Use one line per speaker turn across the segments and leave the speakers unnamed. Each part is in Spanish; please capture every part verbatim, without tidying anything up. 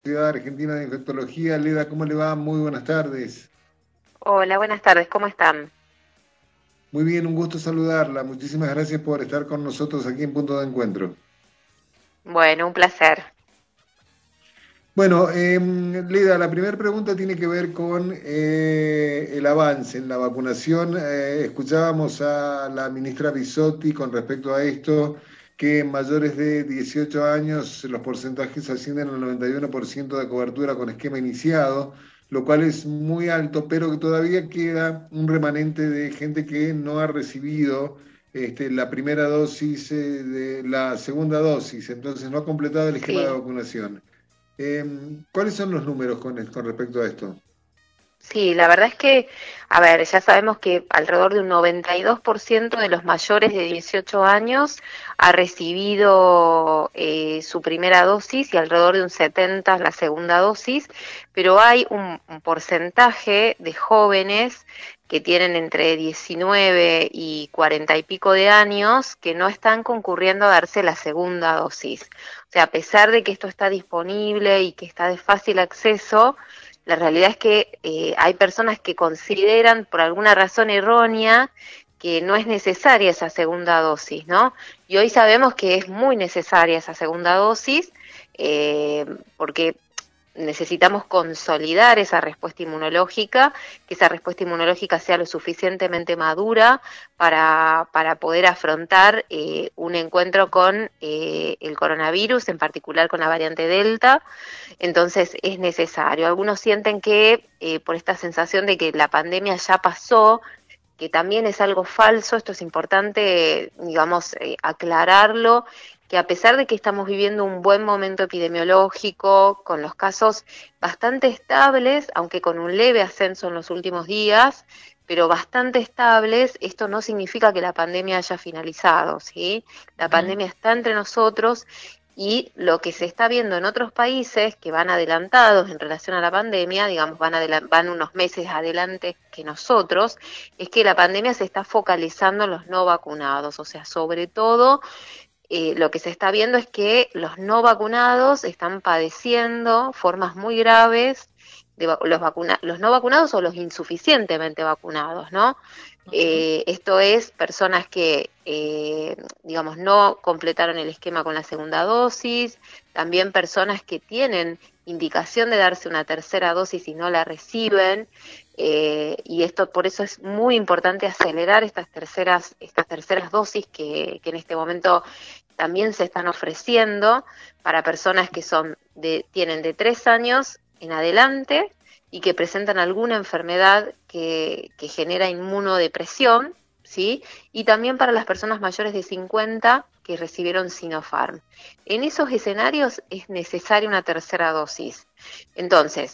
Sociedad Argentina de Infectología. Leda, ¿cómo le va? Muy buenas tardes.
Hola, buenas tardes, ¿cómo están?
Muy bien, un gusto saludarla. Muchísimas gracias por estar con nosotros aquí en Punto de Encuentro.
Bueno, un placer.
Bueno, eh, Leda, la primera pregunta tiene que ver con eh, el avance en la vacunación. Eh, escuchábamos a la ministra Bisotti con respecto a esto, que en mayores de dieciocho años los porcentajes ascienden al noventa y uno por ciento de cobertura con esquema iniciado, lo cual es muy alto, pero que todavía queda un remanente de gente que no ha recibido este, la primera dosis, eh, de la segunda dosis, entonces no ha completado el esquema de
Sí,
vacunación. Eh, ¿Cuáles son los números con, con respecto a esto?
sí, la verdad es que, a ver, ya sabemos que alrededor de un noventa y dos por ciento de los mayores de dieciocho años ha recibido eh, su primera dosis y alrededor de un setenta por ciento la segunda dosis, pero hay un, un porcentaje de jóvenes que tienen entre diecinueve y cuarenta y pico de años que no están concurriendo a darse la segunda dosis. O sea, a pesar de que esto está disponible y que está de fácil acceso, la realidad es que eh, hay personas que consideran por alguna razón errónea que no es necesaria esa segunda dosis, ¿no? Y hoy sabemos que es muy necesaria esa segunda dosis eh, porque necesitamos consolidar esa respuesta inmunológica, que esa respuesta inmunológica sea lo suficientemente madura para, para poder afrontar eh, un encuentro con eh, el coronavirus, en particular con la variante Delta. Entonces es necesario. Algunos sienten que eh, por esta sensación de que la pandemia ya pasó, que también es algo falso, esto es importante, digamos, eh, aclararlo, que a pesar de que estamos viviendo un buen momento epidemiológico, con los casos bastante estables, aunque con un leve ascenso en los últimos días, pero bastante estables, esto no significa que la pandemia haya finalizado, ¿sí? La
Ujú.
pandemia está entre nosotros y lo que se está viendo en otros países que van adelantados en relación a la pandemia, digamos, van, van unos meses adelante que nosotros, es que la pandemia se está focalizando en los no vacunados, o sea, sobre todo eh, lo que se está viendo es que los no vacunados están padeciendo formas muy graves de los, vacuna los no vacunados o los insuficientemente vacunados, ¿no?
Ujú.
Eh, esto es personas que, eh, digamos, no completaron el esquema con la segunda dosis, también personas que tienen indicación de darse una tercera dosis y no la reciben, eh, y esto por eso es muy importante acelerar estas terceras, estas terceras dosis que, que en este momento también se están ofreciendo para personas que son de, tienen de tres años en adelante y que presentan alguna enfermedad que, que genera inmunodepresión, ¿sí? Y también para las personas mayores de cincuenta que recibieron Sinopharm. En esos escenarios es necesaria una tercera dosis. Entonces,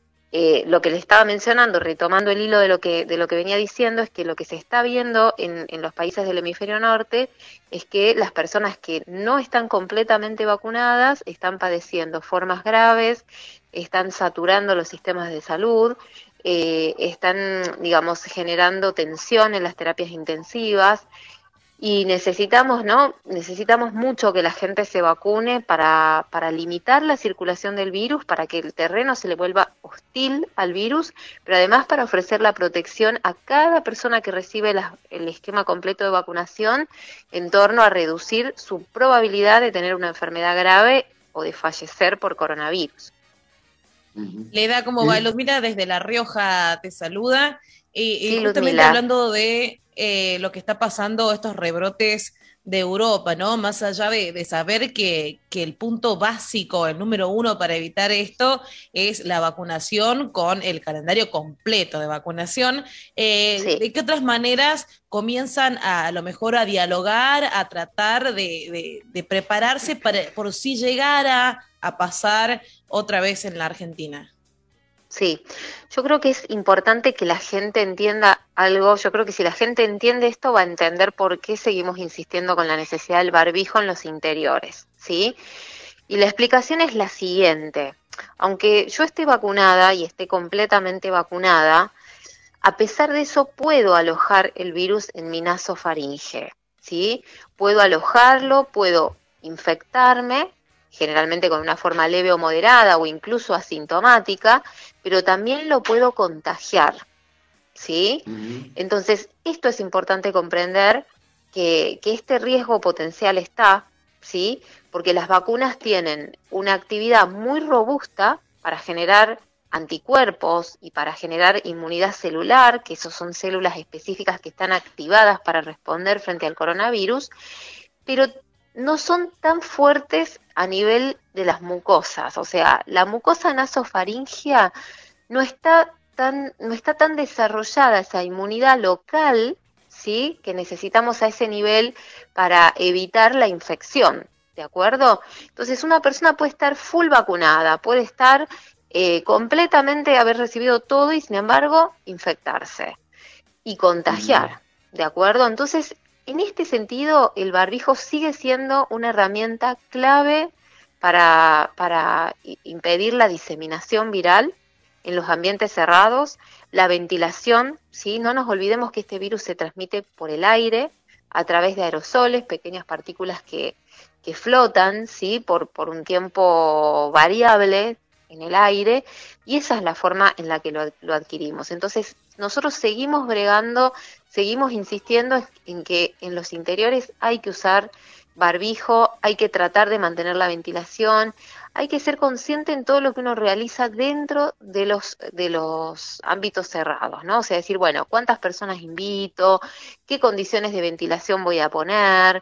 eh, lo que le estaba mencionando, retomando el hilo de lo que, de lo que venía diciendo, es que lo que se está viendo en, en los países del hemisferio norte es que las personas que no están completamente vacunadas están padeciendo formas graves, están saturando los sistemas de salud, eh, están, digamos, generando tensión en las terapias intensivas, y necesitamos, ¿no? Necesitamos mucho que la gente se vacune para, para limitar la circulación del virus, para que el terreno se le vuelva hostil al virus, pero además para ofrecer la protección a cada persona que recibe la, el esquema completo de vacunación en torno a reducir su probabilidad de tener una enfermedad grave o de fallecer por coronavirus.
Ujú.
Leda, ¿cómo va?
Eh,
Luzmila desde La Rioja te saluda. Y, y
Sí,
justamente
Ludmila.
hablando de eh, lo que está pasando, estos rebrotes de Europa, ¿no? Más allá de, de saber que, que el punto básico, el número uno para evitar esto es la vacunación con el calendario completo de vacunación. Eh,
Sí.
¿de qué otras maneras comienzan a, a lo mejor a dialogar, a tratar de, de, de prepararse para, por si llegara a pasar otra vez en la Argentina?
Sí, yo creo que es importante que la gente entienda algo. Yo creo que si la gente entiende esto, va a entender por qué seguimos insistiendo con la necesidad del barbijo en los interiores, ¿sí? Y la explicación es la siguiente. Aunque yo esté vacunada y esté completamente vacunada, a pesar de eso puedo alojar el virus en mi nasofaringe, ¿sí? Puedo alojarlo, puedo infectarme, generalmente con una forma leve o moderada o incluso asintomática, pero también lo puedo contagiar, ¿sí? Uh-huh. Entonces, esto es importante comprender que, que este riesgo potencial está, ¿sí? Porque las vacunas tienen una actividad muy robusta para generar anticuerpos y para generar inmunidad celular, que esos son células específicas que están activadas para responder frente al coronavirus, pero no son tan fuertes a nivel de las mucosas. O sea, la mucosa nasofaringea no está tan, no está tan desarrollada esa inmunidad local, ¿sí?, que necesitamos a ese nivel para evitar la infección, ¿de acuerdo? Entonces, una persona puede estar full vacunada, puede estar eh, completamente haber recibido todo y, sin embargo, infectarse y contagiar, ¿de acuerdo? Entonces, en este sentido, el barbijo sigue siendo una herramienta clave para, para impedir la diseminación viral en los ambientes cerrados, la ventilación, ¿sí? No nos olvidemos que este virus se transmite por el aire, a través de aerosoles, pequeñas partículas que, que flotan, ¿sí?, por, por un tiempo variable en el aire, y esa es la forma en la que lo, lo adquirimos. Entonces, nosotros seguimos bregando, seguimos insistiendo en que en los interiores hay que usar barbijo, hay que tratar de mantener la ventilación, hay que ser consciente en todo lo que uno realiza dentro de los, de los ámbitos cerrados, ¿no? O sea, decir, bueno, ¿cuántas personas invito? ¿Qué condiciones de ventilación voy a poner?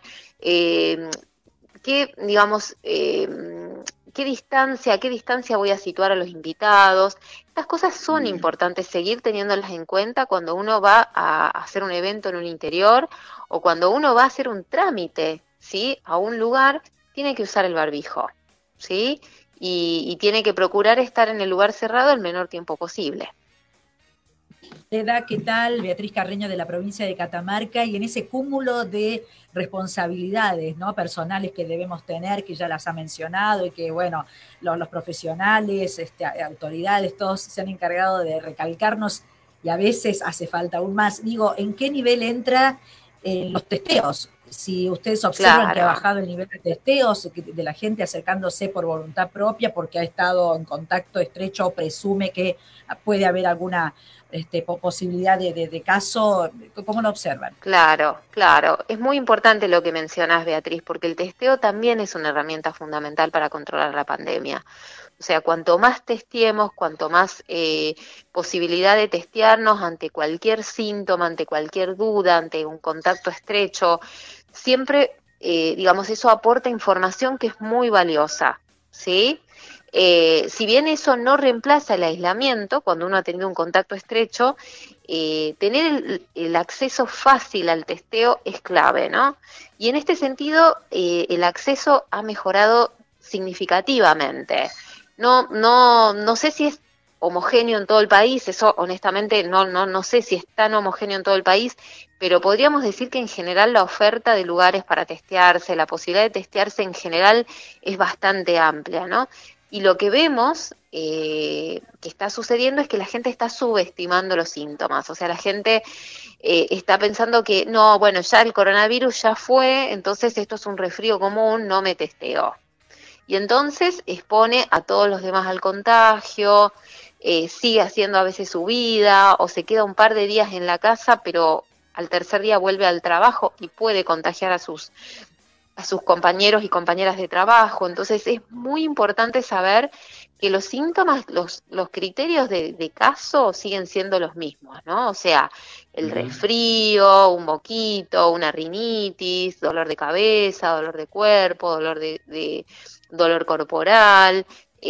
Eh, ¿Qué, digamos, eh, qué distancia, qué distancia voy a situar a los invitados? Estas cosas son Bien. importantes seguir teniéndolas en cuenta cuando uno va a hacer un evento en un interior o cuando uno va a hacer un trámite, ¿sí?, a un lugar, tiene que usar el barbijo, ¿sí? Y, y tiene que procurar estar en el lugar cerrado el menor tiempo posible.
Eda, ¿qué tal? Beatriz Carreño de la provincia de Catamarca, y en ese cúmulo de responsabilidades, ¿no?, personales que debemos tener, que ya las ha mencionado y que, bueno, los, los profesionales, este, autoridades, todos se han encargado de recalcarnos y a veces hace falta aún más. Digo, ¿en qué nivel entra eh, los testeos? Si ustedes observan claro. que ha bajado el nivel de testeos, de la gente acercándose por voluntad propia porque ha estado en contacto estrecho o presume que puede haber alguna este, posibilidad de, de, de caso, ¿cómo lo observan?
Claro, claro. Es muy importante lo que mencionas, Beatriz, porque el testeo también es una herramienta fundamental para controlar la pandemia. O sea, cuanto más testeemos, cuanto más eh, posibilidad de testearnos ante cualquier síntoma, ante cualquier duda, ante un contacto estrecho, siempre, eh, digamos, eso aporta información que es muy valiosa, ¿sí? Eh, si bien eso no reemplaza el aislamiento, cuando uno ha tenido un contacto estrecho, eh, tener el, el acceso fácil al testeo es clave, ¿no? Y en este sentido, eh, el acceso ha mejorado significativamente. No, no, no sé si es homogéneo en todo el país, eso honestamente no, no, no sé si es tan homogéneo en todo el país, pero podríamos decir que en general la oferta de lugares para testearse, la posibilidad de testearse en general es bastante amplia, ¿no? Y lo que vemos eh, que está sucediendo es que la gente está subestimando los síntomas, o sea, la gente eh, está pensando que no, bueno, ya el coronavirus ya fue, entonces esto es un resfrío común, no me testeo. Y entonces expone a todos los demás al contagio, eh, sigue haciendo a veces su vida o se queda un par de días en la casa, pero al tercer día vuelve al trabajo y puede contagiar a sus, a sus compañeros y compañeras de trabajo. Entonces es muy importante saber que los síntomas, los, los criterios de, de caso siguen siendo los mismos, ¿no? O sea, el resfrío, un moquito, una rinitis, dolor de cabeza, dolor de cuerpo, dolor de, de dolor corporal,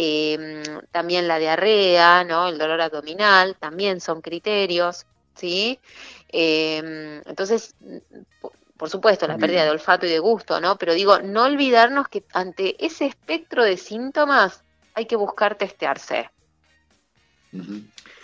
eh, también la diarrea, ¿no?, el dolor abdominal, también son criterios, ¿sí? Eh, entonces, por supuesto, la pérdida de olfato y de gusto, ¿no? Pero digo, no olvidarnos que ante ese espectro de síntomas hay que buscar testearse.
Uh-huh.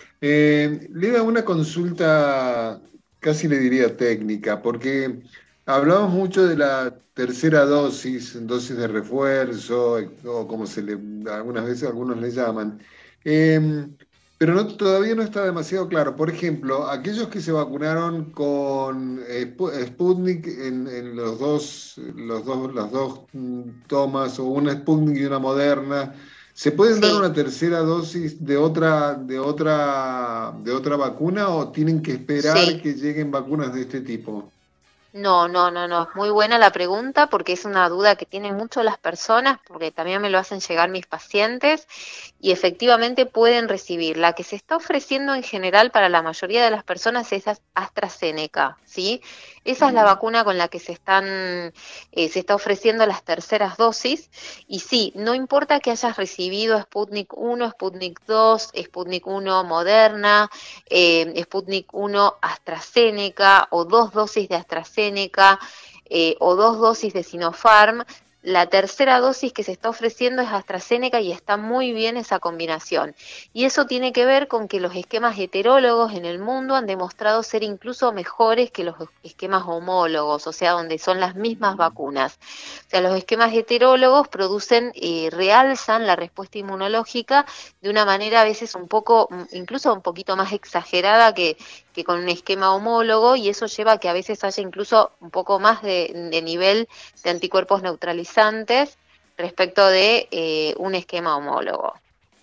Eh, le da una consulta, casi le diría técnica, porque hablamos mucho de la tercera dosis, dosis de refuerzo, o como se le, algunas veces algunos le llaman. Eh, pero no, todavía no está demasiado claro. Por ejemplo, aquellos que se vacunaron con Sputnik en, en los dos, los dos, las dos tomas, o una Sputnik y una Moderna, ¿se pueden
Sí.
dar una tercera dosis de otra, de otra, de otra vacuna o tienen que esperar
Sí.
que lleguen vacunas de este tipo?
No, no, no, no. Muy buena la pregunta porque es una duda que tienen mucho las personas, porque también me lo hacen llegar mis pacientes y efectivamente pueden recibir. La que se está ofreciendo en general para la mayoría de las personas es AstraZeneca, ¿sí? Esa es la vacuna con la que se están, eh, se está ofreciendo las terceras dosis. Y sí, no importa que hayas recibido Sputnik uno, Sputnik dos, Sputnik uno Moderna, eh, Sputnik uno AstraZeneca o dos dosis de AstraZeneca eh, o dos dosis de Sinopharm, la tercera dosis que se está ofreciendo es AstraZeneca y está muy bien esa combinación. Y eso tiene que ver con que los esquemas heterólogos en el mundo han demostrado ser incluso mejores que los esquemas homólogos, o sea, donde son las mismas vacunas. O sea, los esquemas heterólogos producen, eh, realzan la respuesta inmunológica de una manera a veces un poco, incluso un poquito más exagerada que, que con un esquema homólogo, y eso lleva a que a veces haya incluso un poco más de, de nivel de anticuerpos neutralizantes respecto de eh, un esquema homólogo.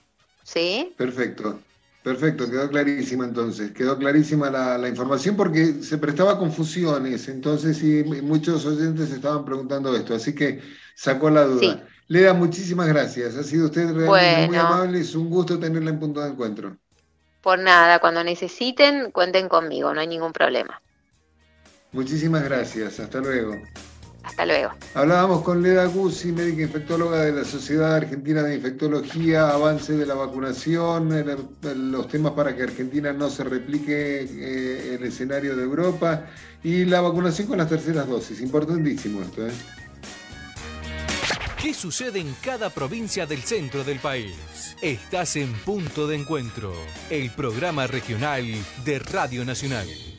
¿Sí?
Perfecto, perfecto, quedó clarísima entonces, quedó clarísima la, la información porque se prestaba confusiones, entonces sí, muchos oyentes estaban preguntando esto, así que sacó la
Sí.
duda. Leda, muchísimas gracias, ha sido usted realmente muy
Bueno,
amable, es un gusto tenerla en Punto de Encuentro.
por nada, cuando necesiten, cuenten conmigo, no hay ningún problema.
Muchísimas gracias, hasta luego.
Hasta luego.
Hablábamos con Leda Guzzi, médica infectóloga de la Sociedad Argentina de Infectología, avance de la vacunación, el, los temas para que Argentina no se replique eh, el escenario de Europa y la vacunación con las terceras dosis. Importantísimo esto, ¿eh?
¿Qué sucede en cada provincia del centro del país? Estás en Punto de Encuentro, el programa regional de Radio Nacional.